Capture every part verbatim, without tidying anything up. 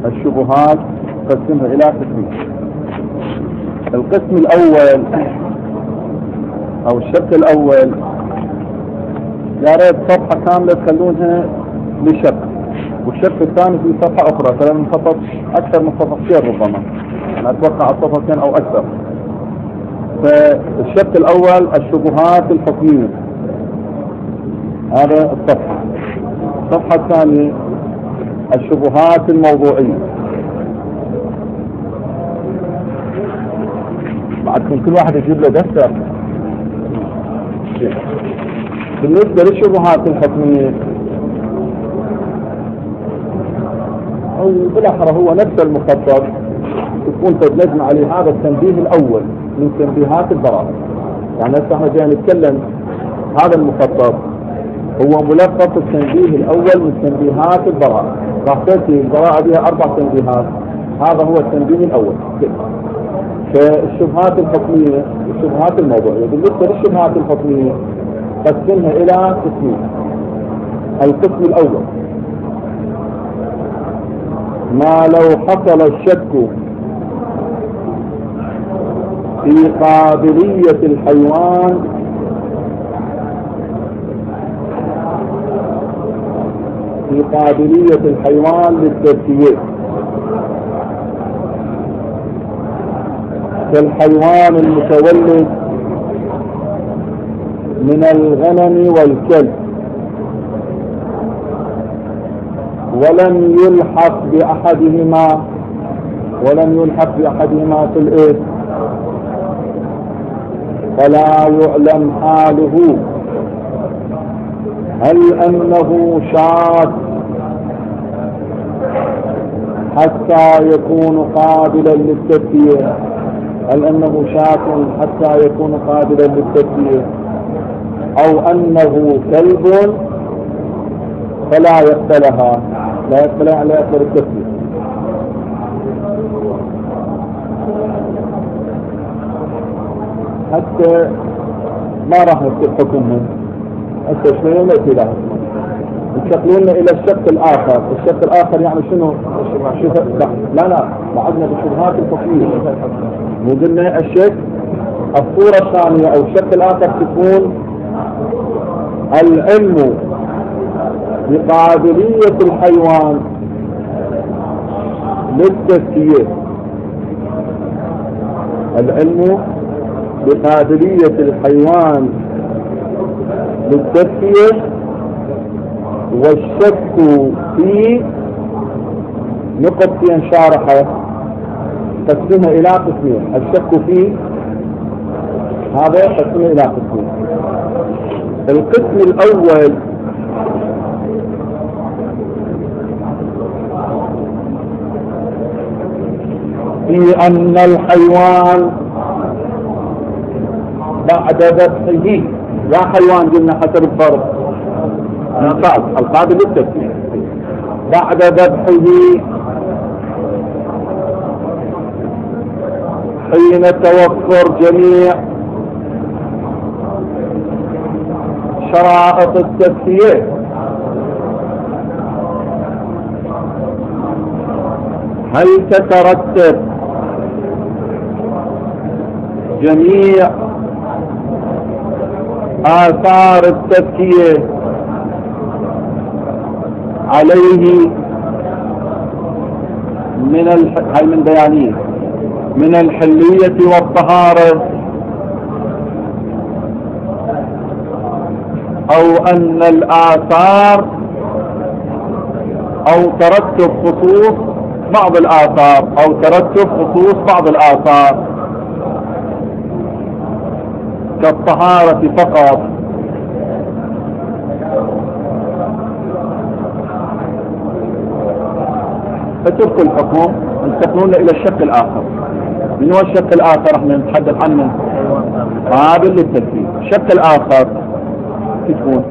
الشبهات قسمها إلى قسمين. القسم الأول أو الشق الأول يا ريت صفحة كاملة تخلونها لشق، والشق الثاني في صفحة أخرى، فلما خطط أكثر من صفحتين ربما، أنا أتوقع صفحتين أو أكثر. فالشق الأول الشبهات الحكمية، هذا الصفحة. الصفحة الثانية الشبهات الموضوعية. بعدكم كل واحد يجيب له دفتر. بالنسبة للشبهات الحكمية أو بالأحرى هو نفس المخطط تكون تجلسنا عليه هذا التنبيه الأول من تنبيهات البراءة. يعني هسه احنا جاي نتكلم هذا المخطط هو ملخص التنبيه الأول من تنبيهات البراءة. راح تأتي البراءة بها أربع تنبيهات، هذا هو التنبيه الأول. فالشبهات الحكمية والشبهات الموضوعية. بالنسبة للشبهات الحكمية قسمها إلى قسمين. القسم الأول ما لو حصل الشك في قابلية الحيوان في قابلية الحيوان للتزكية، كالحيوان المتولد من الغنم والكلب، ولم يلحق بأحدهما ولم يلحق بأحدهما في الإثم، فلا يعلم حاله هل أنه شاك حتى يكون قابلا للتزكية هل أنه شاك حتى يكون قابلا للتزكية أو أنه كلب فلا يقتلها لا يقتلها لا يقتل التزكية. حتى ما راح نكتب حكمهم حتى شوية نأتي لها ننتقلون إلى الشق الآخر. الشق الآخر يعني شنو؟ لا لا بعدنا بالشبهات الحكمية. وقلنا الشق الصورة الثانية أو الشق الآخر تكون العلم بقابلية الحيوان للتزكية، العلم بقابلية الحيوان للتزكية، والشك في نقطتين شارحة قسمها إلى قسمين. الشك في هذا قسمها إلى قسمين. القسم الأول في أن الحيوان بعد ذبحه، لا حيوان قلنا حسب الفرض القابل القابل للتزكية، بعد ذبحه حين توفر جميع شرائط التزكية هل تترتب جميع آثار التزكية عليه من الح... هاي من بيانيه من الحلية والطهارة، أو أن الآثار أو ترتب خصوص بعض الآثار أو ترتب خصوص بعض الآثار كالطهارة فقط. فترك الحكم. انتقلون إلى الشق الآخر. من هو الشق الآخر؟ احنا نتحدث عنه قابل للتزكية. الشق الآخر تكون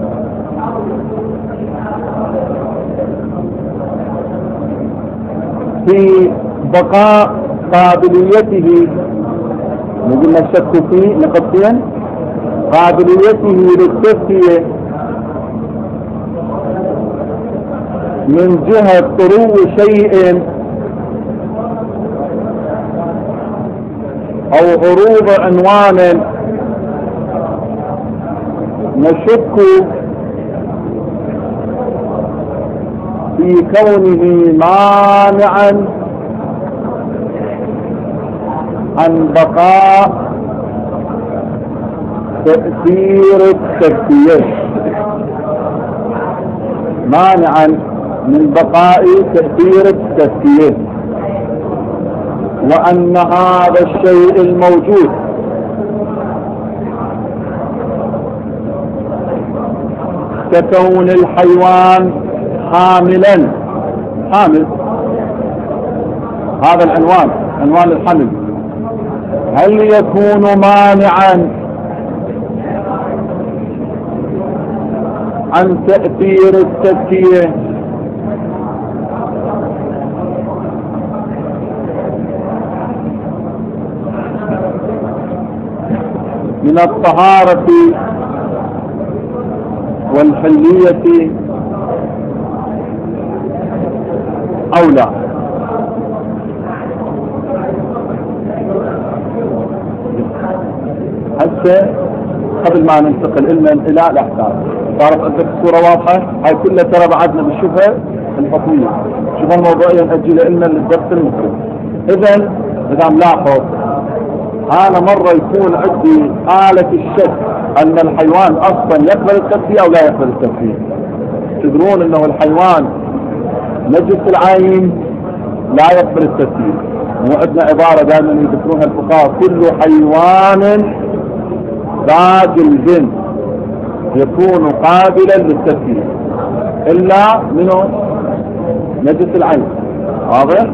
في بقاء قابليته، نقول الشك في نقطتين، قابليته للتزكية من جهة طلوع شيء او عروض عنوان نشك في كونه مانعا عن بقاء تأثير التزكية، مانعا من بقاء تأثير التزكية، وأن هذا الشيء الموجود ككون الحيوان حاملا، حامل هذا العنوان عنوان الحمل، هل يكون مانعا عن تأثير التزكية؟ من الطهارة والحلية أو لا؟ هسه قبل ما ننتقل إلى إلى الأحكام، صارت عندك الصورة واضحة؟ هاي كلها ترى بعدنا بالشبهة الحكمية، شبهة الموضوعية نأجلها لنا للدرس المقبل. إذا إذا ملاحظ أنا مرة يكون عندي آلة الشك أن الحيوان أصلا يقبل التزكية أو لا يقبل التزكية. تدرون أنه الحيوان نجس العين لا يقبل التزكية، وعندنا عبارة دائما يذكرونها الفقهاء: كل حيوان ذا جلد يكون قابلا للتزكية إلا منه نجس العين. واضح؟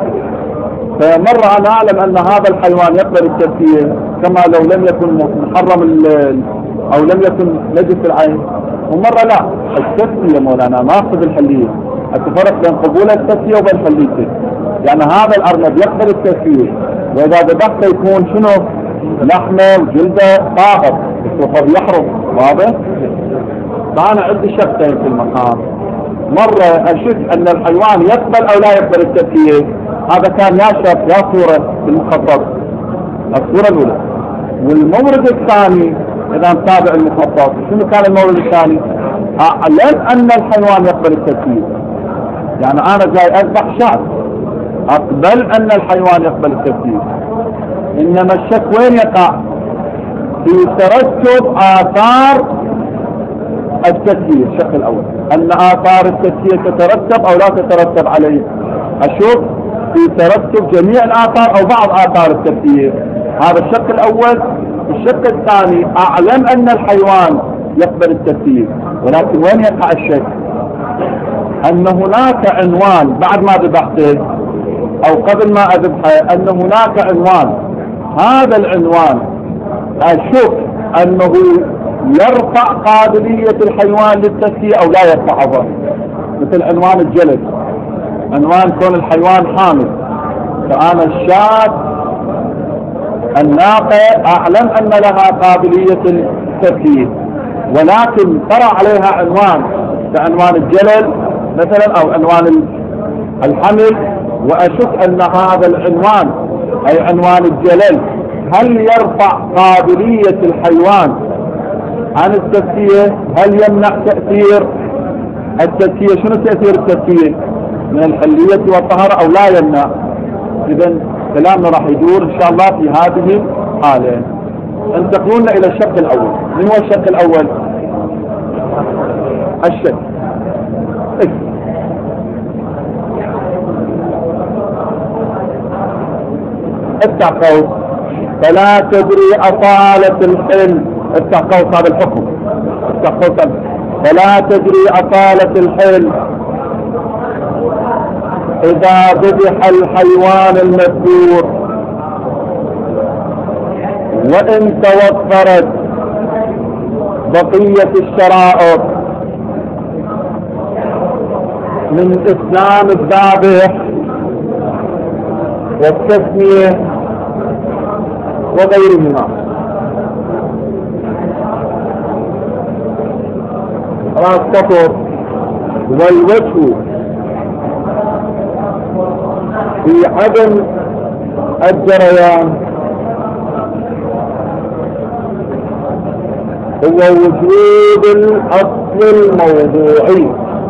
فمرة أنا أعلم أن هذا الحيوان يقبل التزكية كما لو لم يكن محرم أو لم يكن نجس العين، ومرة لا. التزكية مولانا ما أخذ الحلية، التفرق بين قبول التزكية وبين حليته. يعني هذا الأرنب يقبل التزكية، وإذا ذبحته يكون شنو؟ لحمه وجلده طاهر، الصفر يحرم. واضح؟ فأنا عندي شقين في المقام، مرة أشك أن الحيوان يقبل أو لا يقبل التزكية، هذا كان يا شرط يا صورة بالمخطط، الصورة الأولى. والمورد الثاني إذا نتابع المخطط، شنو كان المورد الثاني؟ أعلم أن الحيوان يقبل التزكية، يعني أنا جاي أذبح شاة أقبل أن الحيوان يقبل التزكية، إنما الشك وين يقع؟ في ترتب آثار التزكية. الشق الأول أن آثار التزكية تترتب أو لا تترتب عليه، أشوف في ترتب جميع الآثار أو بعض آثار التزكية. هذا الشق الأول. الشق الثاني أعلم أن الحيوان يقبل التزكية، ولكن وين يقع الشك؟ أن هناك عنوان بعد ما ذبحته أو قبل ما أذبحه، أن هناك عنوان، هذا العنوان أشوف أنه يرفع قابلية الحيوان للتزكية أو لا يرفعها، مثل عنوان الجلد، عنوان كون الحيوان حامل. فأنا الشاة الناقة أعلم أن لها قابلية التزكية، ولكن ترى عليها عنوان كعنوان الجلد مثلا أو عنوان الحمل، وأشك أن هذا العنوان أي عنوان الجلد هل يرفع قابلية الحيوان عن التزكية؟ هل يمنع تأثير التزكية؟ شنو تأثير التزكية من الحلية والطهارة أو لا يمنع؟ إذن كلامنا راح يدور إن شاء الله في هذه الحالة. انتقلون إلى الشق الأول. من هو الشق الأول؟ الشك. افتح قوس فلا تدري أطالة الحلم. افتح قوس هذا الحكم. افتح قوس فلا تدري أطالة الحلم إذا ذبح الحيوان المذبور وإن توفرت بقية الشرائط من إسلام الذابح والتسمية وغيرهما. راس سطر. والوجه في عدم الجريان هو وجود الأصل الموضوعي.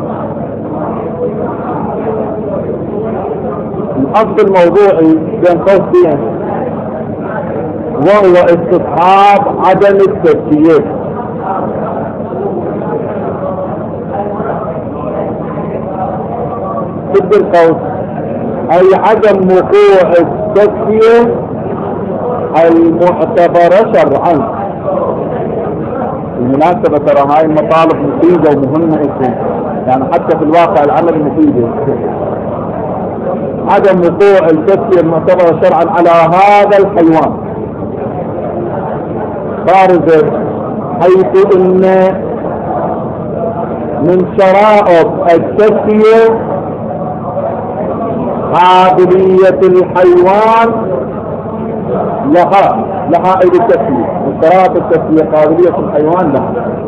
الأصل الموضوعي بين قوسين وهو استصحاب عدم التسيير. ضد القوس أي عدم وقوع التسيير المعتبرة شرعا. بالمناسبة ترى هاي المطالب مفيدة ومهمة جدا، يعني حتى في الواقع العمل مفيدة. عدم وقوع التسيير المعتبرة شرعا على هذا الحيوان بارزة، حيث ان من شرائط التسيير قابلية الحيوان لها لها ايد التسيير، من شرائط التسيير قابلية الحيوان لها.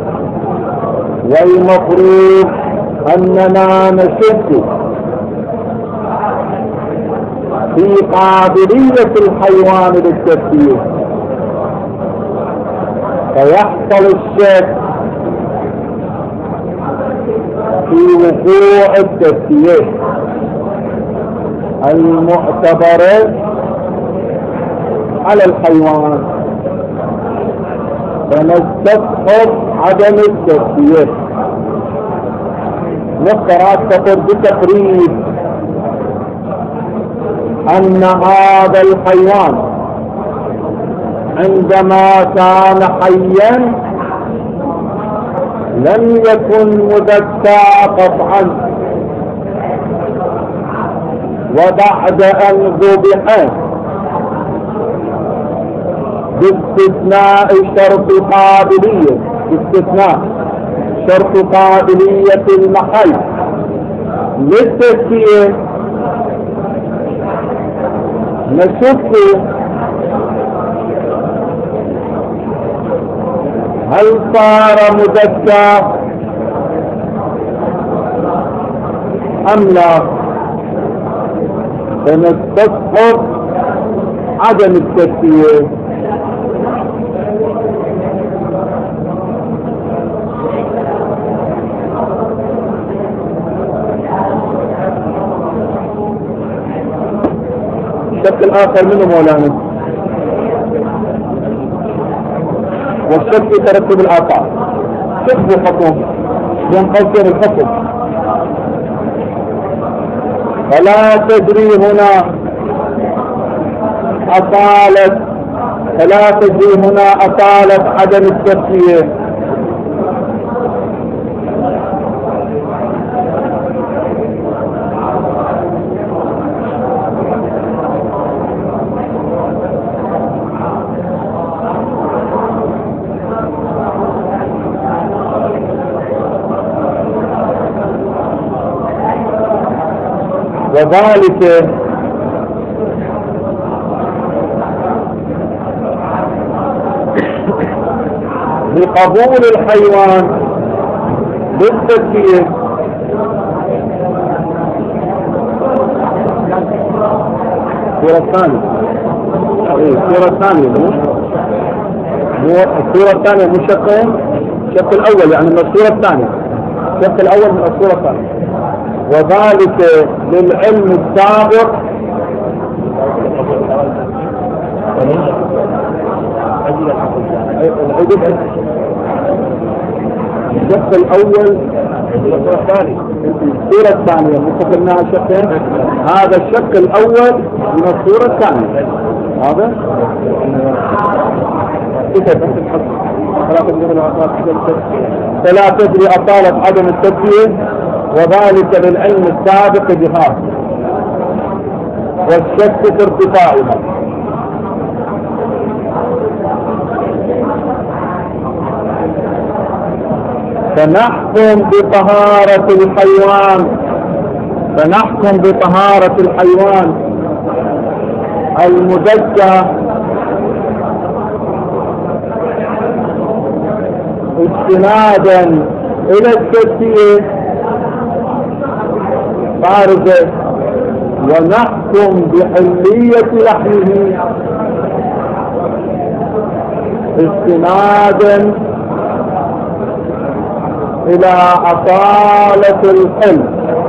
والمفروض اننا نشك في قابلية الحيوان للتسيير، فيحصل الشك في وقوع التسيير المعتبرة على الحيوان، فنستصحب عدم التسيير. نقرأ تقول بتقريب أن هذا الحيوان عندما كان حيا لم يكن مذكى قطعا، وبعد أن ذبح باستثناء شرط قابلية باستثناء شرط قابلية المحل للتسيير، نشك هل صار مذكى أم لا، فنستصحب عدم التسيير. الشك الآخر منه مولانا، والشك يترتب الآثار. شك حكم بين قوسين الحكم، فلا تدري هنا أطالت فلا تدري هنا أطالت عدم التسيير، وذلك بقبول الحيوان بالتسيير. الصورة الثانية الصورة الثانية مو الصورة الثانية مو شقين، الشق الأول يعني من الصورة الثانية، الشق الأول من الصورة الثانية. وذلك للعلم السابق الشق الأول الصورة الثانية مستقلناها الشقين، هذا الشق الأول من الصورة الثانية. هذا فلا تدري أطالت عدم التسيير، وذلك للعلم السابق بها، والشك في ارتفاعها. فنحكم بطهارة الحيوان فنحكم بطهارة الحيوان المزكى استنادا إلى التسيير بارزة ونحكم بحلية لحمه استنادا إلى أصالة الحل.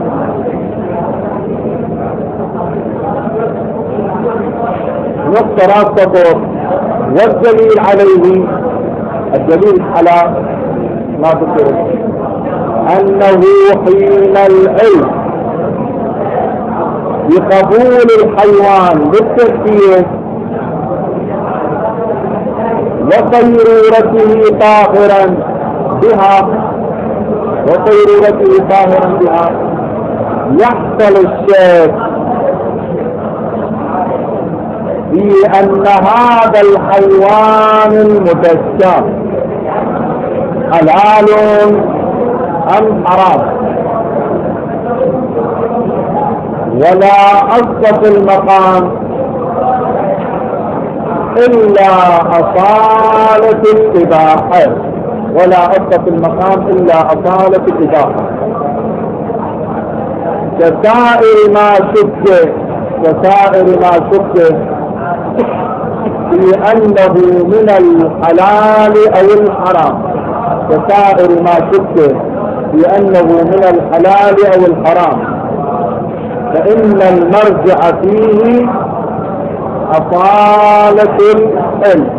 نقطة راس سطر. والدليل عليه، الدليل على ما ذكر أنه حين العلم بقبول الحيوان بالتزكية وصيرورته طاهرا بها وصيرورته طاهرا بها يحصل الشك في أن هذا الحيوان المتزكى حلال أم حرام، ولا أصل في المقام إلا أصالة الإباحة ولا أصل في المقام إلا أصالة الإباحة كسائر ما شك كسائر ما شك في أنه من الحلال أو الحرام كسائر ما شك في أنه من الحلال أو الحرام، فإن المرجع فيه أصالة العلم.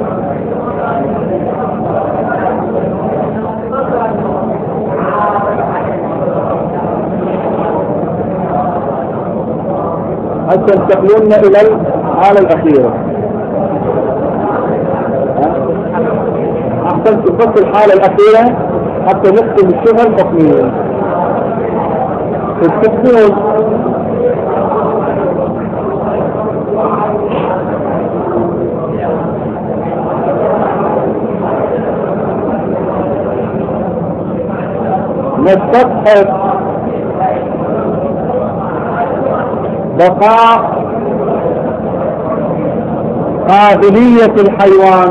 حتى انتقلون إلى الحالة الأخيرة. أحسن تفصل الحالة الأخيرة حتى نختم الشبهة الحكمية. التفصيل نستبحث بقاء قابلية الحيوان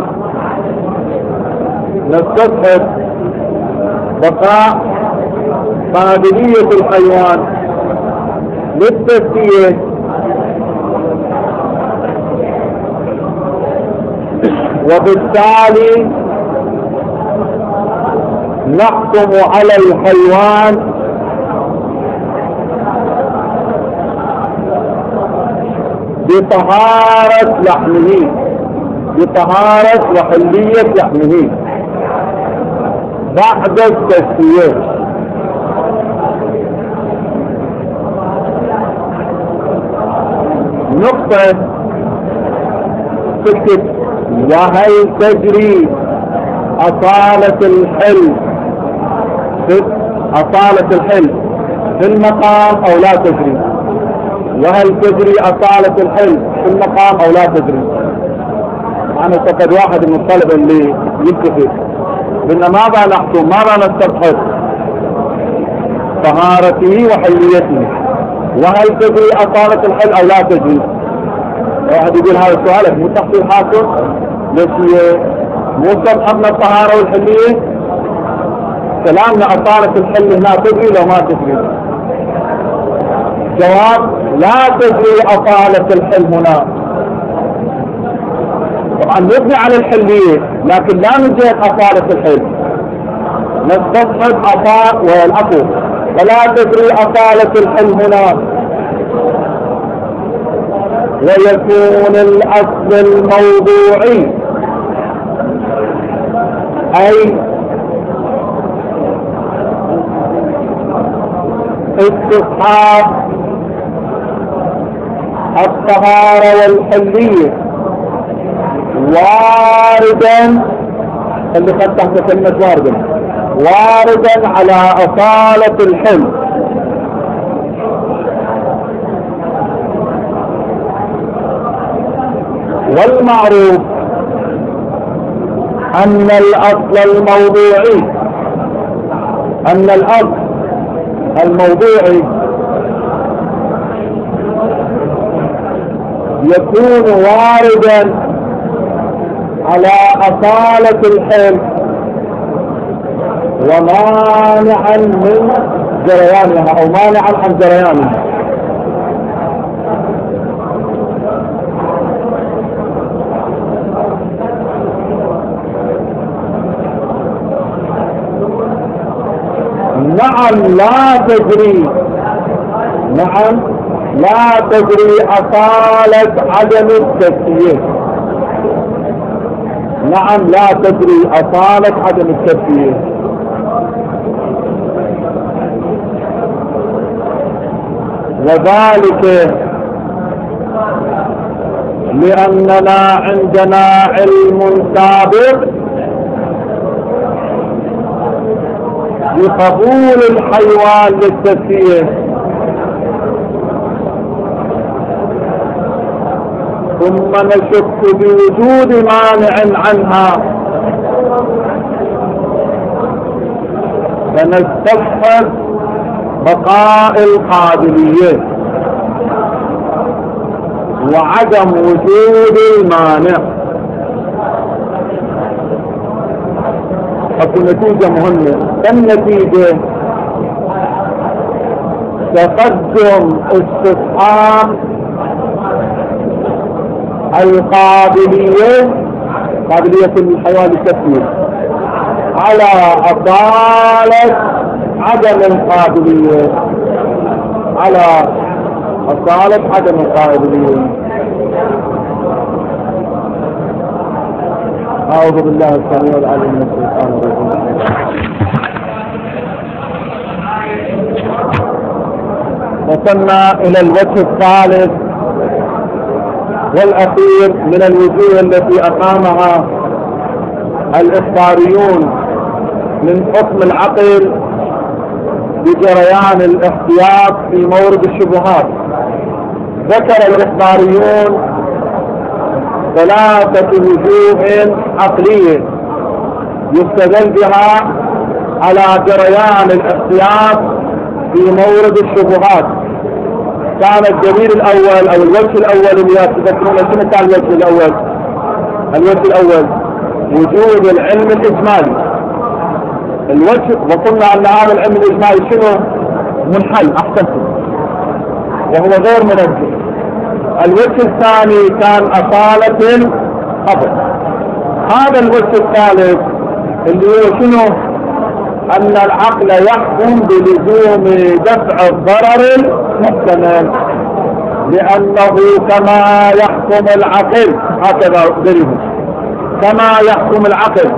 نستبحث بقاء قابلية الحيوان للتزكية وبالتالي نحكم على الحيوان بطهارة لحمه بطهارة وحلية لحمه بعد التزكية. نقطة تكتب وهل تجري أصالة الحل أصالة الحل في المقام أو لا تجري، وهل تجري أصالة الحل في المقام أو لا تجري. أنا فقد واحد من الطلبة اللي يلتفت قلنا ماذا نحكم ماذا نستبحث طهارته وحليته، وهل تجري أصالة الحل أو لا تجري. واحد يقول هذا سؤالك مو تحصيل حاصل ليش مو استبحثنا الطهارة والحلية. كلامنا أصالة الحل هنا تجري لو ما تجري. جواب لا تجري أصالة الحل هنا. طبعا نبني على الحلية لكن لا نجد أصالة الحل، نستبحث أصالة والعفو ولا تجري أصالة الحل هنا. ويكون الأصل الموضوعي أي استصحاب الطهارة والحلية واردا اللي خد تحت كلمة واردا واردا على أصالة الحل. والمعروف أن الأصل الموضوعي أن الأصل الموضوعي يكون واردا على أصالة الحل ومانعا من جريانها أو مانعا عن جريانها. نعم لا تجري، نعم لا تجري أصالة عدم التسوية، نعم لا تجري أصالة عدم التسوية. وذلك لأننا عندنا علم سابق بقبول الحيوان للتسوية، ثم نشك بوجود مانع عنها فنستبحث بقاء القابلية وعدم وجود المانع. اكو نتيجة مهمة، النتيجة تقدم استصحاب القابلية، قابلية الحيوان للتسوية، على أصالة عدم القابلية، على أصالة عدم القابلية. أعوذ بالله السميع العليم من الشيطان الرجيم. وصلنا إلى الوجه الثالث والأخير من الوجوه التي أقامها الإخباريون من حكم العقل بجريان الاحتياط في مورد الشبهات. ذكر الإخباريون ثلاثة وجوه عقلية يستدل بها على جريان الاحتياط في مورد الشبهات. كان الدليل الأول أو الوجه الأول اللي تذكرون شنو كان الوجه الأول؟ الوجه الأول وجود العلم الإجمالي. الوجه وقلنا أن هذا العلم الإجمالي شنو؟ منحل، أحسنتم، وهو غير منزل. الوجه الثاني كان أصالة الخبر. هذا الوجه الثالث اللي هو شنو؟ أن العقل يحكم بلزوم دفع الضرر المحتمل، لأنه كما يحكم العقل، هكذا درهم، كما يحكم العقل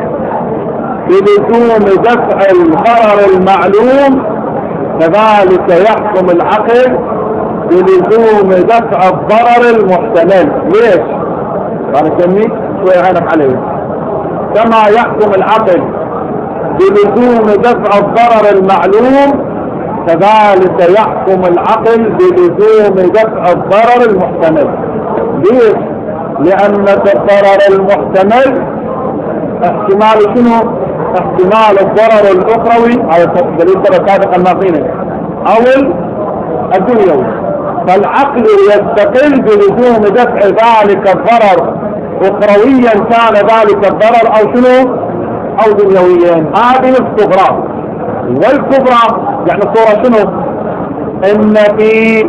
بلزوم دفع الضرر المعلوم، كذلك يحكم العقل بلزوم دفع الضرر المحتمل. ليش؟ أنا سميت شوية عينك عليه. كما يحكم العقل بلزوم دفع الضرر المعلوم، كذلك يحكم العقل بلزوم دفع الضرر المحتمل. ليش؟ لأن الضرر المحتمل احتمال شنو؟ احتمال الضرر الأخروي على دليل سابقا الناقين أو الدنيوي، فالعقل يستقل بلزوم دفع ذلك الضرر أخرويا كان ذلك الضرر أو شنو؟ أو دنيويا. هذه الصغرى. والكبرى يعني الصورة شنو؟ إن في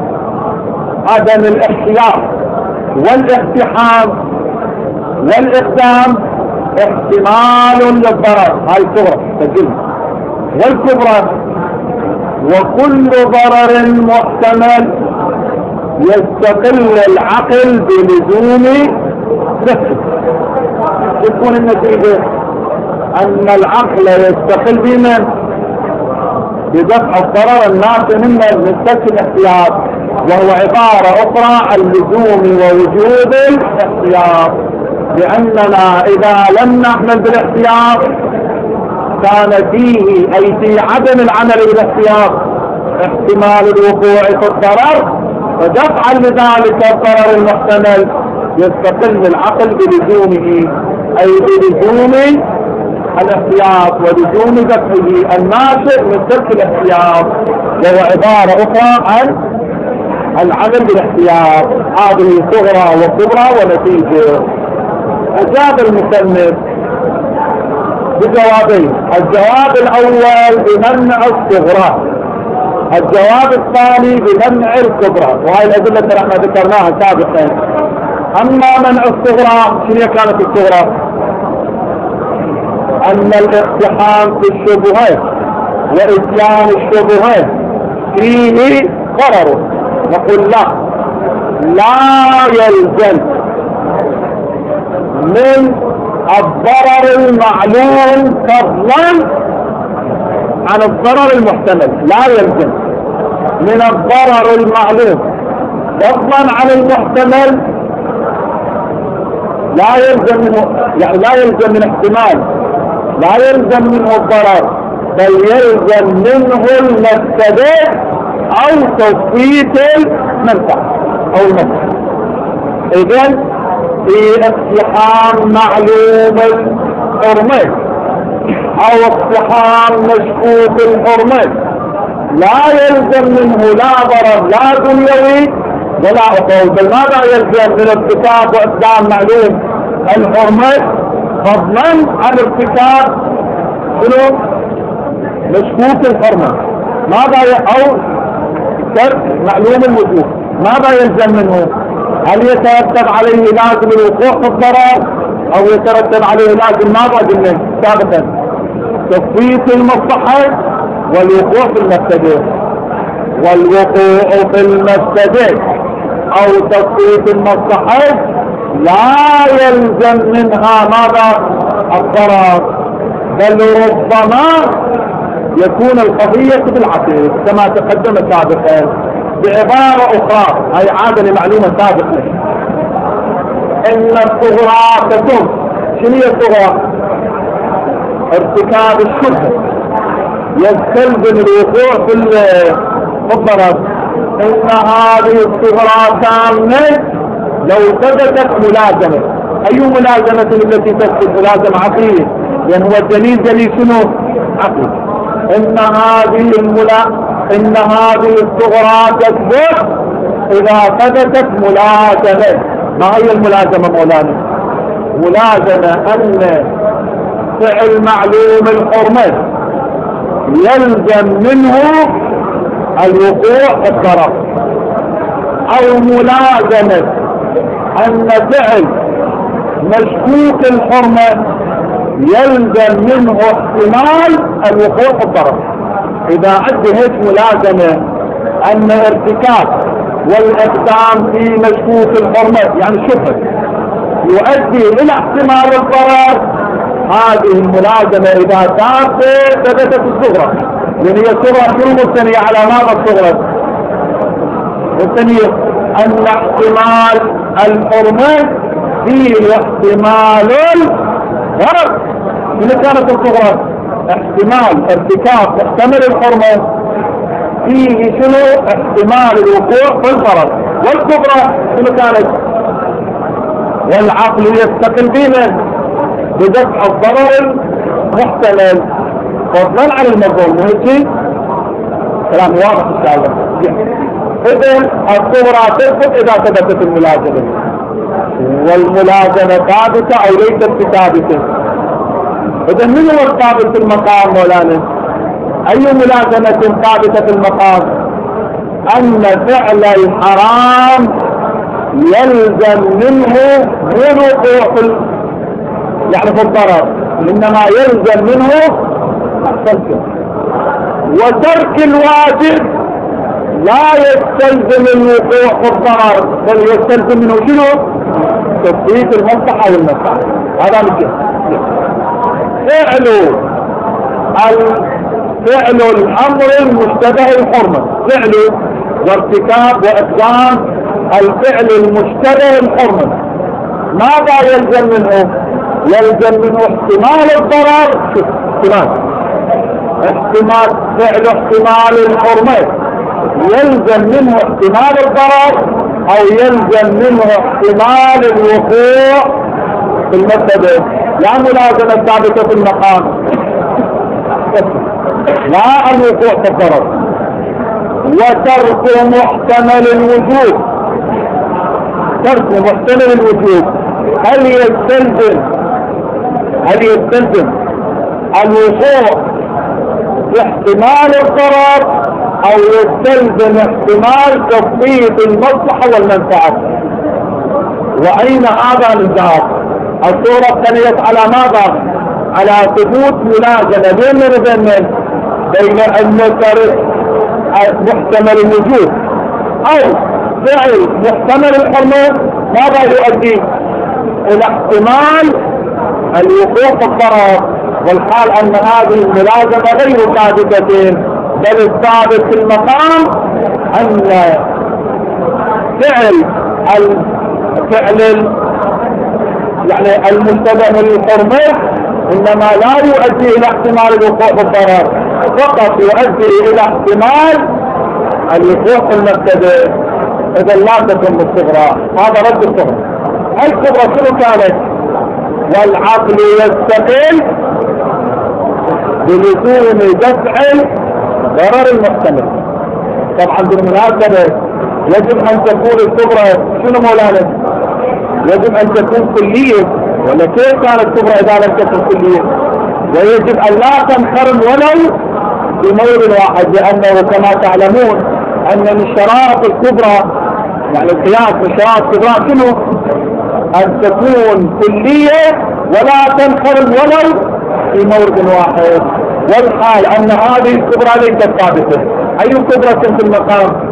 عدم الاحتياط والاقتحام والإقدام احتمال للضرر، هاي الصغرى سجلها. والكبرى وكل ضرر محتمل يستقل العقل بلزوم دفعه. تكون النتيجة أن العقل يستقل بمن؟ بدفع الضرر الناشئ من نسبة الاحتياط، وهو عبارة أخرى عن لزوم ووجود الاحتياط. لأننا إذا لم نعمل بالاحتياط كان فيه أي في عدم العمل بالاحتياط احتمال الوقوع في الضرر، ودفعا لذلك الضرر المحتمل يستقل العقل بلزومه، أي بلزوم الاحتياط ولزوم دفعه الناشئ من ترك الاحتياط، وهو عبارة أخرى عن العمل بالاحتياط. هذه صغرى وكبرى ونتيجة. أجاب المصنف بجوابين. الجواب الأول بمنع الصغرى، الجواب الثاني بمنع الكبرى، وهي الأدلة اللي احنا ذكرناها سابقا. أما منع الصغرى شنو كانت الصغرى؟ أن الاقتحام في الشبهات وإتيان الشبهة فيه ضرر. نقول لا، لا يلزم من الضرر المعلوم فضلا عن الضرر المحتمل، لا يلزم من الضرر المعلوم فضلا عن المحتمل، لا يلزم منه، يعني لا يلزم من احتمال، لا يلزم منه الضرر، بل يلزم منه المفسدة او تفويت المنفعة او المفسدة. اذن في اقتحام معلوم الحرمة او اقتحام مشكوك الحرمة لا يلزم منه لا ضرر لا دنيوي ولا اخروي، بل ماذا يلزم من ارتكاب واقدام معلوم الحرمة فضلا عن ارتكاب شنو مشكوك الحرمة، ماذا ي... او ترك معلوم الوجوب، ماذا يلزم منه؟ هل يترتب عليه لازم الوقوع في الضرر او يترتب عليه لازم ماذا قلنا سابقا؟ تفويت المصلحة والوقوع في المفسدة، والوقوع في المفسدة او تفويت المصلحة لا يلزم منها ماذا الضرر، بل ربما يكون القضية بالعكس كما تقدم سابقا. بعبارة اخرى، هي عادة لمعلومة سابقة، ان الصغرى تكون شنو هي الصغرى؟ ارتكاب الشبهة يستلزم الوقوع في الضرر، ان هذه الصغرى تامة لو ثبتت ملازمة. اي ملازمة التي تثبت؟ ملازمة عقلية، لان هو الدليل دليل شنو؟ عقلي. ان هذه الملا ان هذه الصغرى تثبت اذا ثبتت ملازمة. ما هي الملازمة مولانا؟ ملازمة ان فعل معلوم الحرمة يلزم منه الوقوع في الضرر، او ملازمة ان فعل مشكوك الحرمة يلزم منه احتمال الوقوع في الضرر. اذا انتهت ملازمة ان ارتكاب والاقدام في مشكوك الحرمة يعني شبهة يؤدي الى احتمال الضرر، هذه الملازمة اذا ثابتة ثبتت الصغرى. لان هي الصغرى شنو مبتنية على ماذا الصغرى؟ مبتنية ان احتمال الحرمة فيه احتمال الضرر. من كانت الصغرى؟ احتمال ارتكاب محتمل الحرمة فيه شنو؟ احتمال الوقوع في الضرر. والكبرى شنو كانت؟ والعقل يستقل بينه بدفع الضرر المحتمل فضلا عن المظلوم. وهيك كلام واضح ان شاء الله. اذن الصغرى تثبت اذا ثبتت الملازمة، والملازمة ثابتة او ليست بثابتة. اذن من هو الثابت في المقام مولانا؟ اي ملازمة ثابتة في المقام؟ ان فعل الحرام يلزم منه الوقوع في يعني في الضرر، انما يلزم منه احسنت. وترك الواجب لا يستلزم الوقوع في الضرر، بل يستلزم منه شنو؟ تثبيت المصلحة والمنفعة. هذا مثل فعل فعل الامر المشتبه الحرمة، فعل وارتكاب واقدام الفعل المشتبه الحرمة ماذا يلزم منه؟ يلزم منه احتمال الضرر. شوف احتمال احتمال فعل احتمال الحرمة يلزم منه احتمال الضرر او يلزم منه احتمال الوقوع في المفسدة. لا ملازمة ثابتة في المقام، لا الوقوع في الضرر. وترك محتمل الوجود، ترك محتمل الوجود هل يستلزم هل يستلزم الوقوع في احتمال الضرر او يستلزم احتمال تفويت المصلحة والمنفعة؟ واين هذا الانتهاء؟ الصورة بنيت على ماذا؟ على ثبوت ملازمة بين من وبين من؟ بين أن ترك محتمل الوجود أو فعل محتمل الحرمة ماذا يؤدي؟ إلى احتمال الوقوع في الضرر، والحال أن هذه الملازمة غير ثابتة، بل الثابت في المقام أن فعل الفعل يعني المنتبه للحرمة إنما لا يؤدي إلى احتمال الوقوع في الضرر، فقط يؤدي إلى احتمال الوقوع في المبتدأ. إذا لا تكون بالصغرى. هذا رد الصغرى. الكبرى شنو كانت؟ والعقل يستقل بلزوم دفع ضرر المحتمل. طبعا بالمناسبة يجب أن تكون الكبرى شنو مولانا؟ يجب أن تكون كلية، ولا كيف كانت الكبرى إذا لم تكن كلية؟ ويجب أن لا تنخرم ولو بمورد واحد، لأنه كما تعلمون أن من شرائط الكبرى يعني القياس من شرائط الكبرى شنو؟ أن تكون كلية ولا تنخرم ولو في مورد واحد، والحال أن هذه الكبرى ليست ثابتة. أي كبرى في المقام؟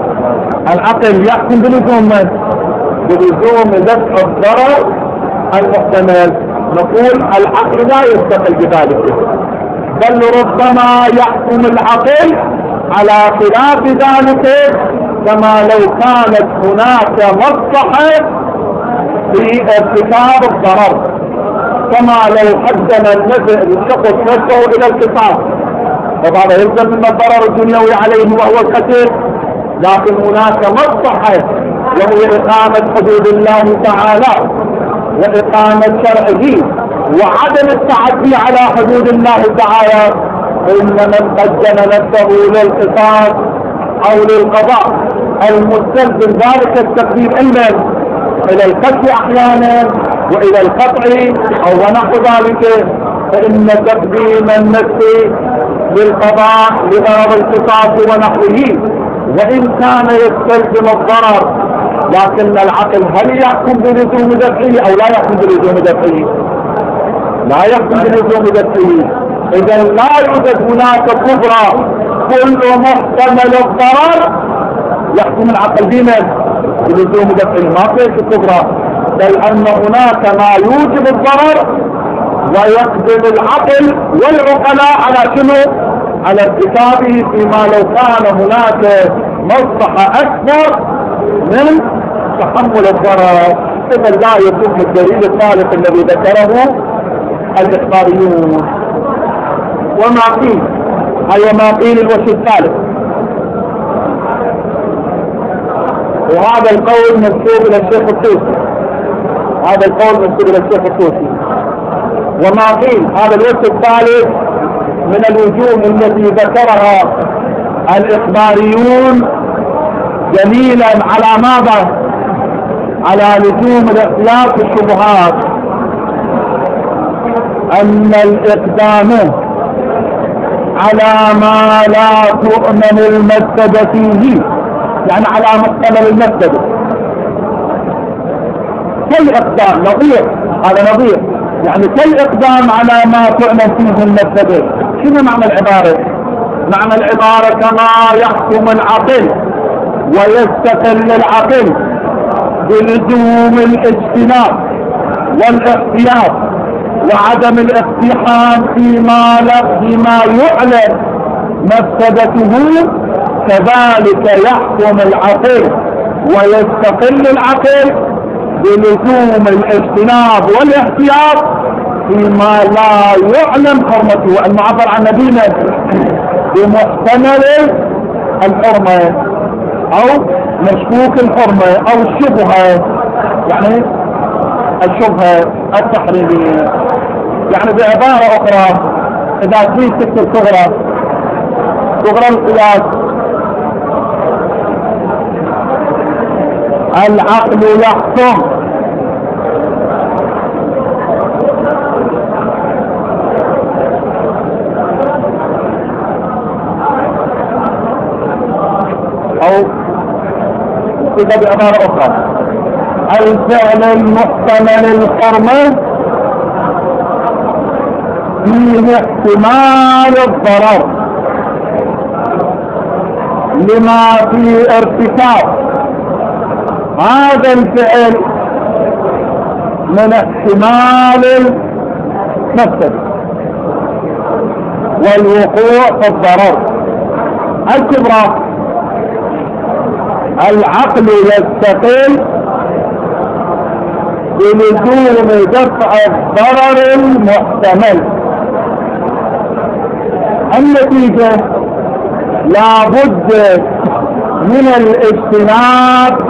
العقل يحكم بلزوم من؟ بلزوم دفع الضرر المحتمل. نقول العقل لا يستقل بذلك، بل ربما يحكم العقل على خلاف ذلك، كما لو كانت هناك مصلحة في ارتكاب الضرر، كما لو قدم الشخص نفسه الى القصاص، طبعا يلزم من الضرر الدنيوي عليه وهو القتل، لكن هناك مصلحة وهي إقامة حدود الله تعالى وإقامة شرعه وعدم التعدي على حدود الله تعالى. إن من قدم نفسه للقصاص أو للقضاء المستلزم ذلك التقديم إما إلى القتل أحيانا وإلى القطع أو ونحو ذلك، فإن تقديم النفس للقضاء لغرض القصاص ونحوه وإن كان يستلزم الضرر، لكن العقل هل يحكم بلزوم دفعه أو لا يحكم بلزوم دفعه؟ لا يحكم بلزوم دفعه. إذا لا يوجد هناك كبرى كل محتمل الضرر يحكم العقل بما بلزوم دفعه، ما فيش كبرى، بل أن هناك ما يوجب الضرر ويقدم العقل والعقلاء على شنو؟ على ارتكابه، فيما لو كان هناك مصلحة أكبر من تحمل الضرر. إذا لا يتم الدليل الثالث الذي ذكره الإخباريون. وما قيل أي ما قيل الوجه الثالث، وهذا القول منسوب إلى الشيخ الطوسي، هذا القول منسوب إلى الشيخ الطوسي. وما قيل هذا الوجه الثالث من الوجوه التي ذكرها الإخباريون دليلا على ماذا؟ على لزوم الاختلاف في الشبهات، أن الإقدام على ما لا تؤمن المفسدة فيه، يعني على محتمل المفسدة، كالإقدام نظير، هذا نظير، يعني كالإقدام على ما تؤمن فيه المفسدة. شنو معنى العبارة؟ معنى العبارة كما يحكم العقل ويستقل العقل بلزوم الاجتناب والاحتياط وعدم الاقتحام فيما لا فيما يعلم مفسدته، كذلك يحكم العقل ويستقل العقل بلزوم الاجتناب والاحتياط فيما لا يعلم حرمته، المعبر عن نبينا بمحتمل الحرمة او مشكوك الحرمة او الشبهة، يعني الشبهة التحريمية. يعني بعبارة اخرى اذا في ست صغرى صغرى القياس العقل يحكم او كده بعبارة اخرى الفعل المحتمل الحرمة فيه احتمال الضرر، لما في ارتكاب هذا الفعل من احتمال المفسد والوقوع في الضرر الكبرى. العقل يستقل بلزوم دفع الضرر المحتمل. النتيجة لا بد من الاجتناب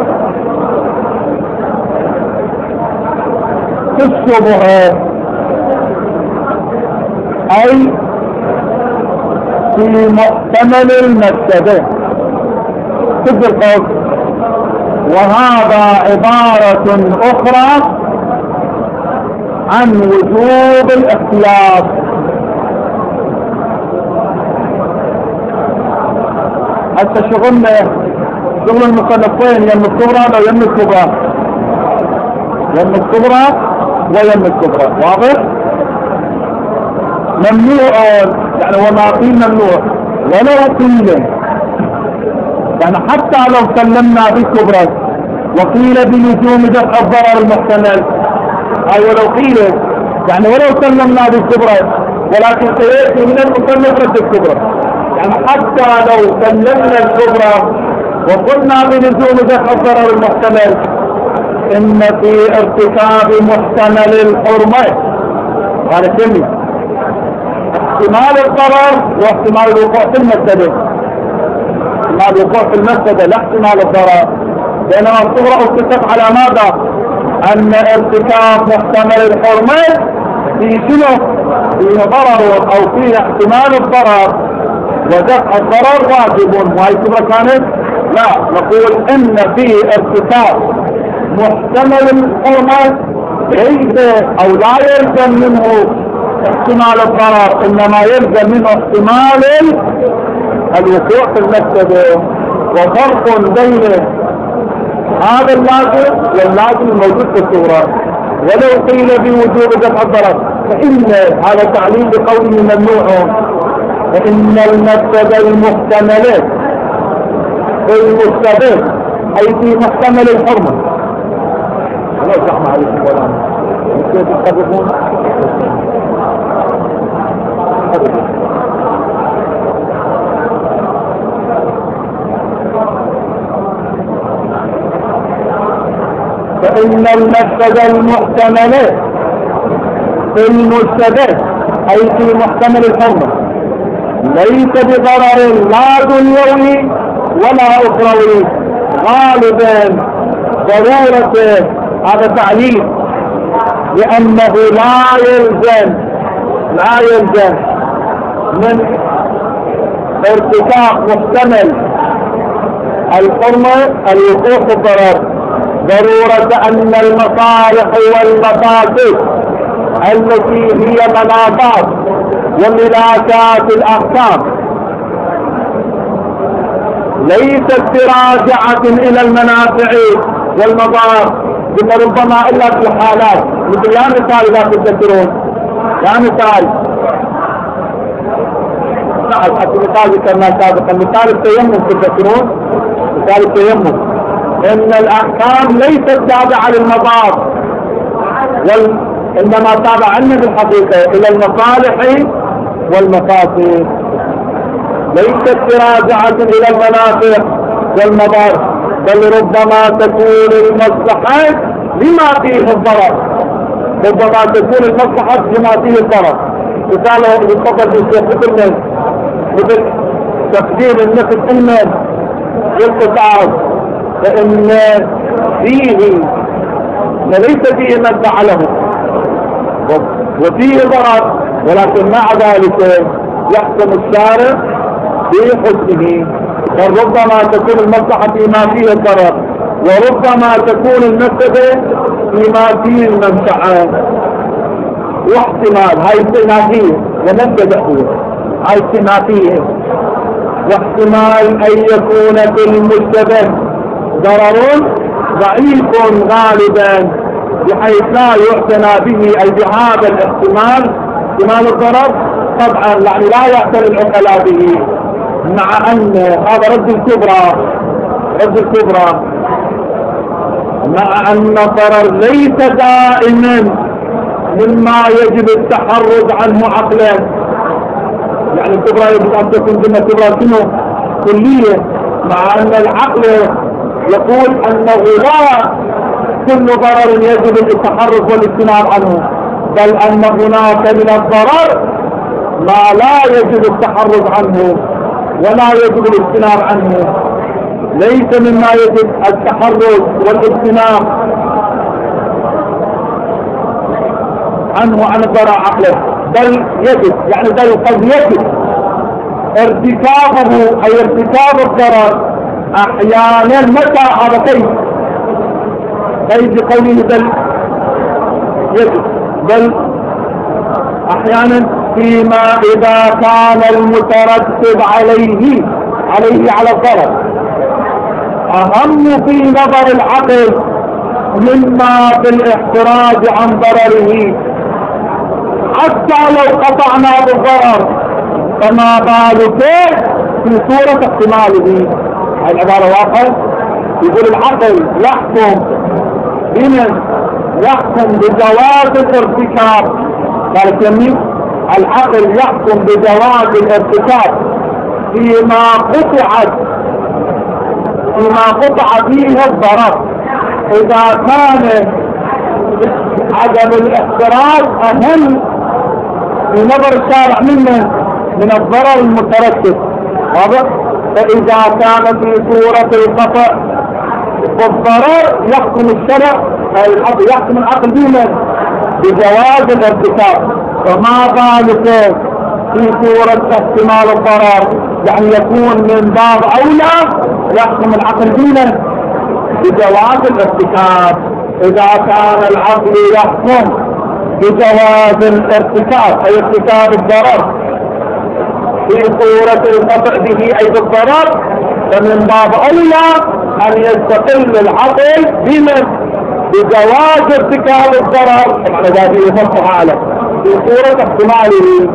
في الشبهة، أي في محتمل المفسدة في القول، وهذا عبارة أخرى عن وجوب الاحتياط. حتى شغلنا شغل المصنفين يم الصغرى لو يم الكبرى، يم الصغرى ويم الكبرى، واضح؟ ممنوع يعني وما قيل ممنوع ولو قيل، يعني حتى لو سلمنا بالكبرى وقيل بلزوم دفع الضرر المحتمل، اي ولو قيل يعني ولو سلمنا بالكبرى، ولكن سيأتي من المصنف رد الكبرى، يعني حتى لو سلمنا الكبرى وقلنا بلزوم دفع الضرر المحتمل ان في ارتكاب محتمل الحرمة، هذا كلمة احتمال الضرر واحتمال الوقوع في المفسدة، احتمال الوقوع في المفسدة لا احتمال الضرر، بينما الصغرى اتفق على ماذا؟ ان ارتكاب محتمل الحرمة في شنو؟ في ضرر او في احتمال الضرر، ودفع الضرر واجب. وهي الكبرى كانت لا، نقول ان في ارتكاب محتمل الحرمة ليس او لا يلزم منه احتمال الضرر، انما يلزم منه احتمال الوقوع في المفسدة. وفرق بين هذا اللازم واللازم الموجود في الصورة. ولو قيل بوجوب دفع الضرر فإن هذا تعليل بقوله ممنوع، فإن المفسدة المحتملة المستبد أي في محتمل الحرمة. لا زحمة عليكم ولا كيف تتفقون؟ فإن المفسدة المحتملة في المستبد أي في محتمل الحرمة ليس بضرر لا دنيوي ولا أخروي، غالبا ضرورته هذا تعليل، لأنه لا يلزم لا يلزم من ارتكاب محتمل الحرمة الوقوع في الضرر، ضرورة أن المصالح والمفاسد التي هي منافات وملاكات الأحكام ليست براجعة إلى المنافع والمضار، إن ربما إلا في الحالات مثل يا مثال إذا تذكرون يا مثال حتى مثال ذكرنا سابقا مثال التيمم تذكرون، مثال التيمم إن الأحكام ليست تابعة للمضار وال... إنما تابعة لنا بالحقيقة إلى المصالح والمفاسد، ليست راجعة إلى المنافع والمضار، بل ربما تكون المصلحة لما فيه الضرر، ربما تكون المصلحة لما فيه الضرر. مثال يتفضل بالشيخ مثل مثل تقديم النفس المن والقطاع، فإن فيه وليس فيه من فعله وفيه ضرر، ولكن مع ذلك يحكم الشارع بحسنه، فربما تكون المصلحة فيما فيه الضرر وربما تكون المفسدة فيما فيه المنفعة. واحتمال هاي استئنافية ومبدأ هاي استئنافية، واحتمال أن يكون في المشتبه ضرر ضعيف غالبا بحيث لا يعتنى به، أي بهذا الاحتمال احتمال الضرر طبعا يعني لا يعتني العقلاء به، مع ان هذا رد الكبرى رد الكبرى مع ان الضرر ليس دائما مما يجب التحرز عنه عقلا. يعني الكبرى يجب ان تكون ضمن كبرى شنو؟ كلية، مع ان العقل يقول انه لا كل ضرر يجب التحرز والاجتناب عنه، بل ان هناك من الضرر ما لا يجب التحرز عنه ولا يجب الاجتناب عنه، ليس مما يجب التحرز والاجتناب عنه عن الضرر عقله، بل يجب يعني بل قد يجب ارتكابه اي ارتكاب الضرر احيانا. متى؟ هذا كيف؟ كيف بقوله بل يجب، بل احيانا فيما اذا كان المترتب عليه عليه على الضرر اهم في نظر العقل مما في الاحتراز عن ضرره، حتى لو قطعنا بالضرر فما بالك في صورة احتماله. هاي العبارة واضحة. يقول العقل يحكم بمن؟ يحكم بجواز الارتكاب. قال يمين العقل يحكم بجواز الارتكاب فيما قطعت فيما قطع فيه الضرر، اذا كان عدم الاحتراز اهم في نظر الشارع منه من الضرر المترتب. واضح؟ فاذا كان في صورة القطع والضرر يحكم الشرع العقل يحكم العقل بمن؟ بجواز الارتكاب، فما بالك في صورة احتمال الضرر، يعني يكون من باب اولى يحكم العقل بمن؟ بجواز الارتكاب. اذا كان العقل يحكم بجواز الارتكاب اي ارتكاب الضرر في صورة القطع به اي بالضرر، فمن باب اولى ان يستقل العقل بمن؟ بجواز ارتكاب الضرر. طبعا هذه يفصح على في صورة احتماله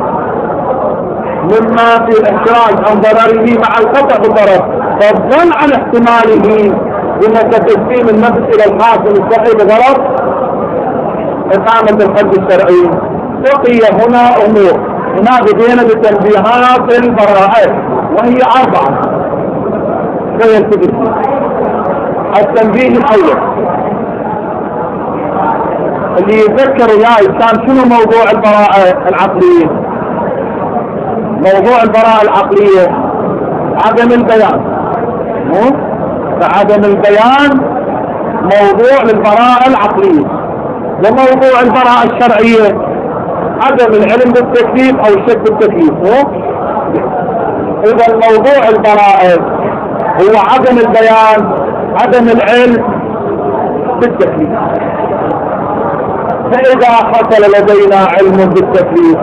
مما في الاحتراز عن ضرره مع القطع بالضرر، فالظن عن احتماله بأنك تسليم النفس الى الحاكم الصحيح بغرض اقامة الحد الشرعي. بقي هنا امور. هنا بدينا بتنبيهات البراءات وهي اربعة. التنبيه الاول اللي يتذكر وياي كان شنو موضوع البراءة العقلية؟ موضوع البراءة العقلية عدم البيان. مو؟ فعدم البيان موضوع للبراءة العقلية. وموضوع البراءة الشرعية عدم العلم بالتكليف او الشك بالتكليف. اذا موضوع البراءة هو عدم البيان عدم العلم بالتكليف. فاذا حصل لدينا علم بالتكليف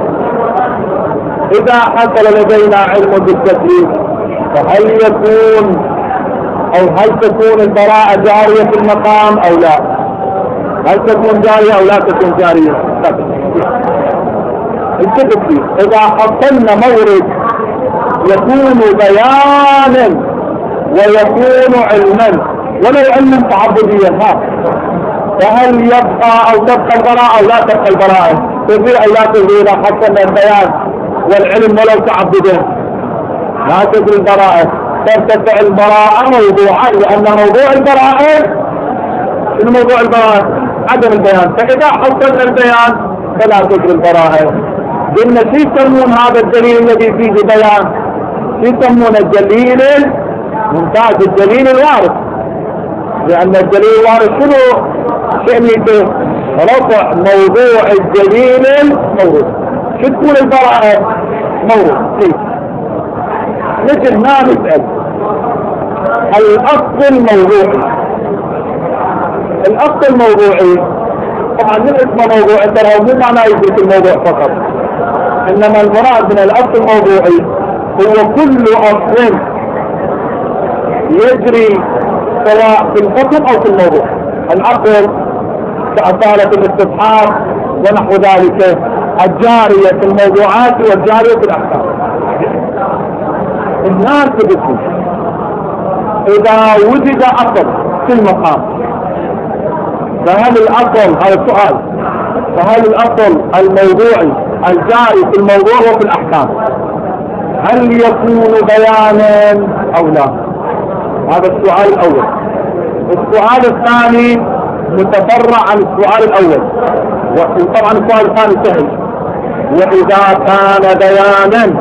اذا حصل لدينا علم بالتكليف فهل يكون او هل تكون البراءة جارية في المقام او لا؟ هل تكون جارية او لا تكون جارية؟ التكليف اذا حصلنا مورد يكون بيانا ويكون علما ولو علما تعبديا، ها فهل يبقى او تبقى البراءة او لا تبقى البراءة؟ تزيل او لا تزيل اذا حصلنا البيان والعلم ولو تعبدا؟ لا تزيل البراءة، ترتفع البراءة موضوعا، لان موضوع البراءة شنو موضوع البراءة؟ عدم البيان. فاذا حصلنا البيان فلا تزيل البراءة. قلنا شو يسمون هذا الدليل الذي فيه بيان؟ شو يسمون الدليل ممتاز؟ الدليل الوارث. لان الدليل الوارث شنو شأنيته؟ رفع موضوع الدليل المورد. شو تكون البراءة؟ مورد. كيف؟ مثل ما نسأل الاصل الموضوعي. الاصل الموضوعي طبعا من اسمه موضوع ترى مو معناه يدرك الموضوع فقط، انما المراد من الاصل الموضوعي هو كل اصل يجري سواء في الحكم او في الموضوع. الاصل كأصالة الاستصحاب ونحو ذلك الجارية في الموضوعات والجارية في الاحكام. هناك بكم اذا وجد اصل في المقام، فهل الاصل، هذا السؤال، فهل الاصل الموضوعي الجاري في الموضوع وفي الاحكام هل يكون بيانا او لا؟ هذا السؤال الاول. السؤال الثاني متفرع عن السؤال الاول، وطبعا السؤال الثاني سهل. واذا كان بيانا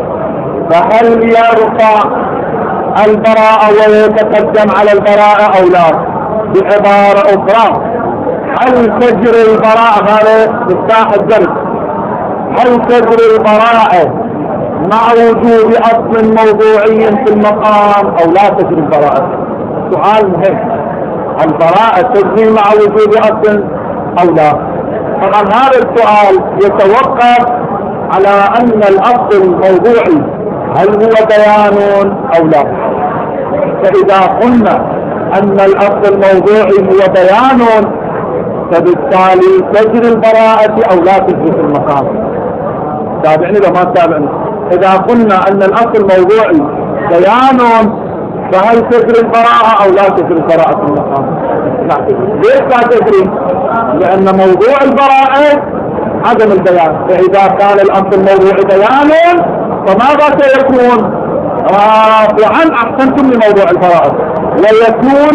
فهل يرفع البراءة ويتقدم على البراءة او لا؟ بعبارة اخرى، هل تجري البراءة، هذا مفتاح الدرس، هل تجري البراءة مع وجود اصل موضوعي في المقام او لا تجري البراءة؟ سؤال مهم. البراءة تجري مع وجود اصل او لا؟ طبعا هذا السؤال يتوقف على ان الاصل الموضوعي هل هو بيان او لا. فاذا قلنا ان الاصل الموضوعي هو بيان فبالتالي تجري البراءة او لا تجري في المقام. تابعني لو ما تابعني. اذا قلنا ان الاصل الموضوعي بيان فهل تجري البراءة او لا تجري البراءة في المقام؟ لا تجري. ليش لا تجري؟ لان موضوع البراءة عدم البيان. فاذا كان الاصل الموضوعي بيان فماذا سيكون؟ رافعا احسنتم لموضوع البراءة ويكون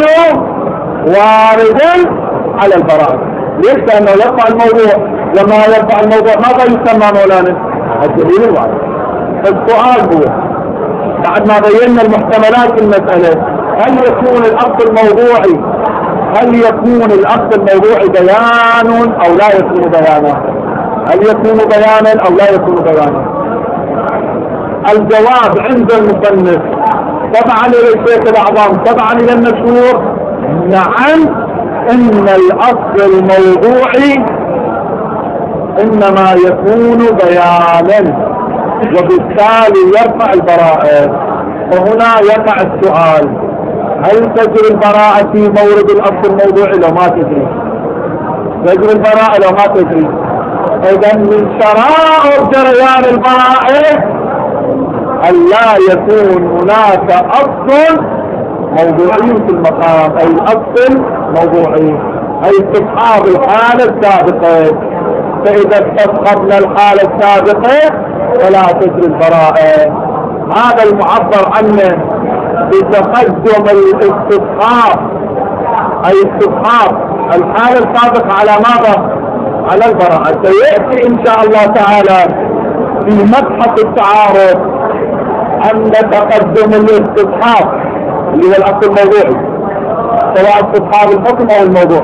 واردا على البراءة. ليش؟ لانه يرفع الموضوع، لما يرفع الموضوع ماذا يسمى مولانا؟ الدليل الوارد. السؤال هو بعد ما بينا المحتملات في المسألة، هل يكون الاصل الموضوعي هل يكون الاصل الموضوعي بيان او لا يكون بيانا؟ هل يكون بيانا او لا يكون بيانا؟ الجواب عند المصنف طبعا الى الشيخ الاعظم طبعا الى المشهور نعم، ان الاصل الموضوعي انما يكون بيانا وبالتالي يرفع البراءة. وهنا يقع السؤال، هل تجري البراءة في مورد الاصل الموضوعي لو ما تجري؟ تجري البراءة لو ما تجري. اذا من شرائع جريان البراءة أن لا يكون هناك أصل موضوعي في المقام، أي أصل موضوعي أي استصحاب الحالة السابقة. فإذا استصحبنا الحالة السابقة فلا تجري البراءة. هذا المعبر عنه بتقدم الاستصحاب، أي استصحاب الحالة السابقة على ماذا؟ على البراءة. سيأتي إن شاء الله تعالى في مبحث التعارض أن تقدم الاستصحاب اللي هو الأصل الموضوعي سواء استصحاب الحكم أو الموضوع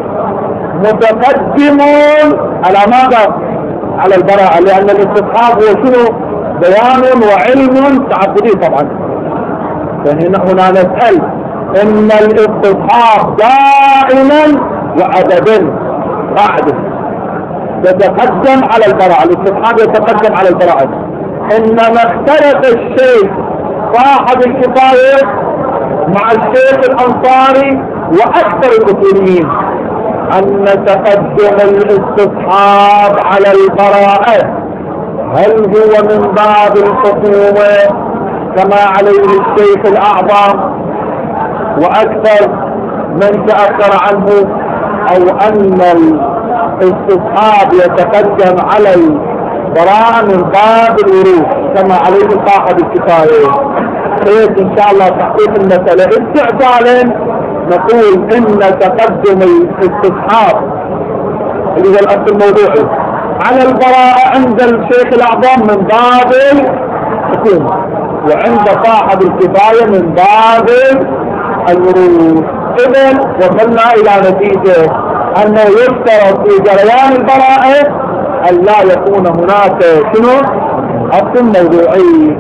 متقدمون على ماذا؟ على البراءة، لأن الاستصحاب هو شنو؟ بيان وعلم تعبدي طبعا. فهنا هنا نسأل إن الاستصحاب دائما وأبدا قاعدة يتقدم على البراءة، الاستصحاب يتقدم على البراءة. إنما اختلف الشيخ صاحب الكفاية مع الشيخ الأنصاري وأكثر الأصوليين أن تقدم الاستصحاب على البراءة هل هو من باب الحكومة كما عليه الشيخ الأعظم وأكثر من تأثر عنه، أو أن الاستصحاب يتقدم على البراءة من باب الورود كما عليه صاحب الكفاية. خير إن شاء الله تحقيق المسألة استعجالا نقول إن تقدم الاستصحاب اللي هو الأصل الموضوعي على البراءة عند الشيخ الأعظم من باب الحكومة، وعند صاحب الكفاية من باب الورود. إذن وصلنا إلى نتيجة أنه يشترط في جريان البراءة أن لا يكون هناك شنو؟ أصل موضوعي.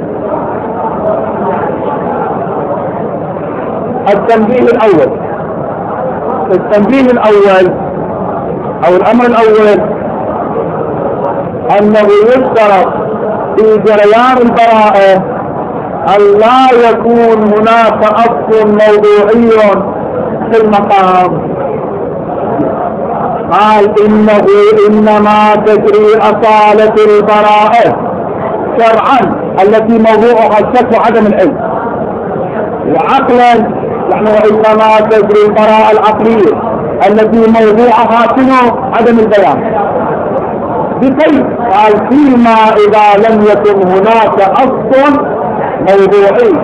التنبيه الأول التنبيه الأول أو الأمر الأول أنه يشترط في جريان البراءة أن لا يكون هناك أصل موضوعي في المقام. قال إنه إنما تجري أصالة البراءة شرعا التي موضوعها الشك وعدم العلم. وعقلا نحن وإنما تجري البراءة العقلية التي موضوعها شنو؟ عدم البيان. بكيف؟ قال فيما إذا لم يكن هناك أصل موضوعي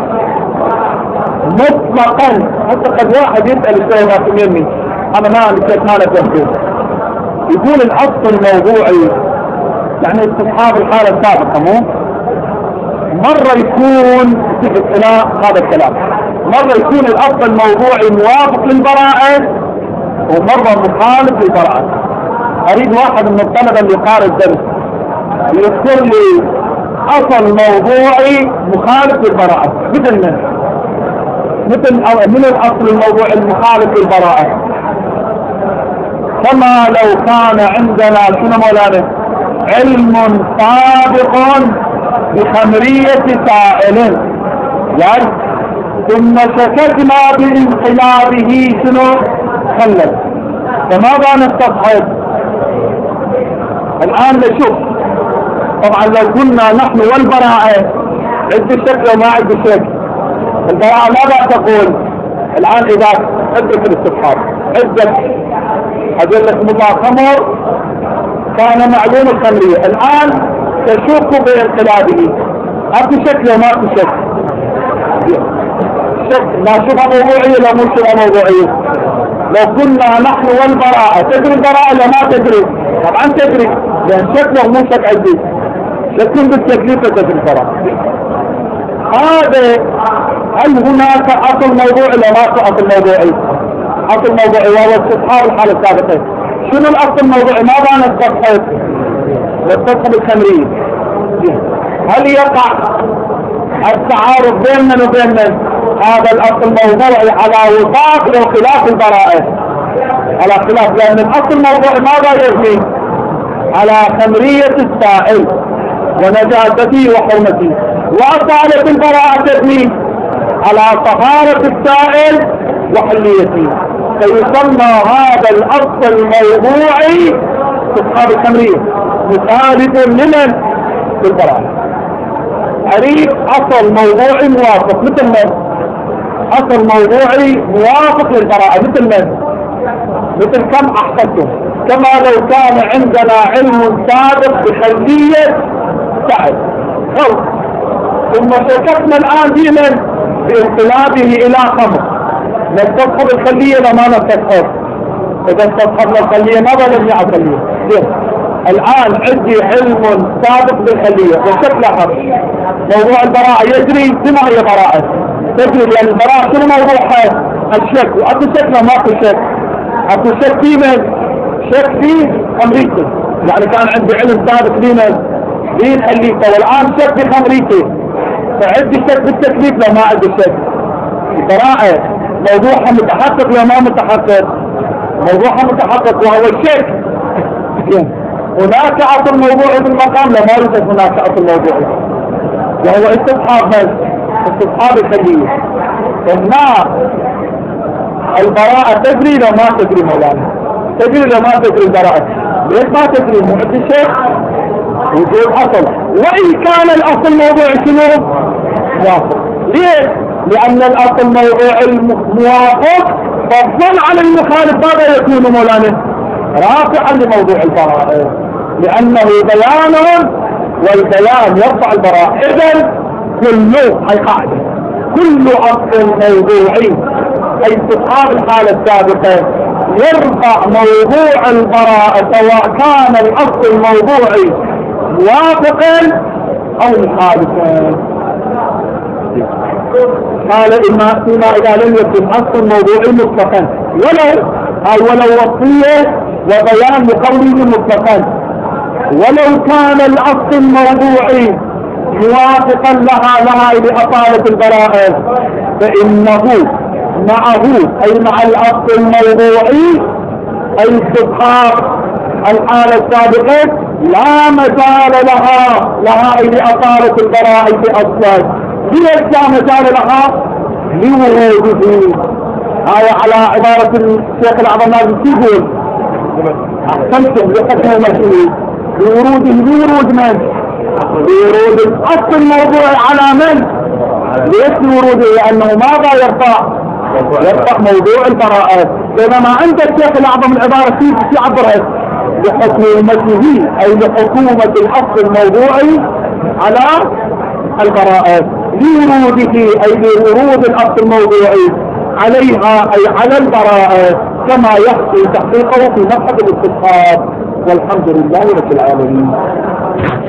مطلقا. حتى قد واحد يسأل الشيخ مني أنا ما عندي شيء ما نفهمه، يقول الأصل الموضوعي يعني استصحاب الحالة السابقة، مو مرة يكون في اختلاف هذا الكلام، مرة يكون الأصل الموضوعي موافق للبراءة ومرة مخالف للبراءة. أريد واحد من الطلبة اللي قارئ الدرس يذكر لي أصل موضوعي مخالف للبراءة. مثل من؟ مثل من الأصل الموضوعي المخالف للبراءة؟ كما لو كان عندنا شنو مولانا؟ علم سابق بخمرية سائل، يعني ثم شككنا بانقلابه شنو؟ خلد. فماذا نستصحب؟ الآن نشوف. طبعا لو كنا نحن والبراءة عد شك وما عد شك، البراءة ماذا تقول؟ الآن إذا ادرك الاستصحاب عدة أدلة مضى خمر كان معلوم الخمرية، الآن تشك بانقلابه، أكو شك وما أكو شك؟ شك ما شبه موضوعية لا مو شبه موضوعية. لو كنا نحن والبراءة، تدري البراءة لا ما تدري؟ طبعا تدري، لأن شك ومو شك عندي، شك بالتكليف تدري البراءة. هذا هل هناك أصل موضوعي لا ما أصل موضوعي؟ أصل موضوعي وهو استصحاب الحالة السابقة. شنو الأصل الموضوعي؟ ماذا نستصحب؟ نستصحب الخمرية. هل يقع التعارض بيننا وبين هذا الأصل الموضوعي على وفاق لو خلاف البراءة؟ على خلاف، لأن الأصل الموضوعي ماذا يبني؟ على خمرية السائل ونجاسته وحرمته، وأصالة البراءة تبني على طهارة السائل وحليته. فيسمى هذا الأصل الموضوعي استصحاب الخمرية مخالف لمن؟ بالبراءة. أريد أصل موضوعي موافق مثل من؟ أصل موضوعي موافق للبراءة مثل من؟ مثل كم أحسنتم؟ كما لو كان عندنا علم سابق بخلية سائل خلق، ثم شككنا الآن بمن؟ بانقلابه إلى خمر، نستصحب الخلية لما نستصحب؟ إذا استصحبنا الخلية ماذا نبني على الخلية؟ الآن عندي علم سابق بالخلية وشكل حق. موضوع البراءة يجري بما هي براءة؟ تجري لأن البراءة شنو موضوعها؟ الشك، وأكو شك ما أكو شك؟ أكو شك في من؟ شك في أمريكا، يعني كان عندي علم سابق بمن؟ بين خليته، والآن شك في خمريته، فعندي شك بالتكليف لو ما عندي شك. البراءة موضوعها متحقق لو ما متحقق؟ موضوعها متحقق وهو الشك. هناك أصل موضوعي بالمقام لما يوجد هناك أصل موضوعي وهو استصحاب من؟ استصحاب الخلية. هنا البراءة تدري لو ما تدري مولانا؟ تدري لو ما تدري البراءة؟ ليش ما تدري؟ مو عندي شيء وجود أصل، وإن كان الأصل موضوعي شنو؟ موافق. ليش؟ لأن الأصل موضوعي الموافق فضلا على المخالف ماذا يكون مولانا؟ رافعا لموضوع البراءة، لأنه بيان والبيان يرفع البراءة. إذن كل هاي قاعدة، كل أصل موضوعي أي استصحاب الحالة السابقة يرفع موضوع البراءة سواء كان الأصل الموضوعي موافقا أو مخالفا. قال إما فيما إذا لم يكن أصل موضوعي مطلقا ولو أو ولو وصية وبيان لقوله مطلقا، ولو كان الأصل الموضوعي موافقا لها لها لأصالة البراءة فإنه معه أي مع الأصل الموضوعي أي استصحاب الحالة السابقة لا مجال لها لها أي لأصالة البراءة أصلا. ليش لا مجال لها؟ لوجوده. هاي على عبارة الشيخ الأعظم نازل يقول أحسنتم لقسم مسؤول بوروده بورود من؟ بورود الأصل الموضوعي على من؟ ليش لوروده؟ لأنه ماذا يرفع؟ يرفع موضوع البراءات. بينما عند الشيخ الأعظم العبارة كيف يعبرها؟ لحكومته أي لحكومة الأصل الموضوعي على البراءات، لوروده أي لورود الأصل الموضوعي عليها أي على البراءات، كما يحصل تحقيقه في مبحث الاستسقاط. والحمد لله رب العالمين.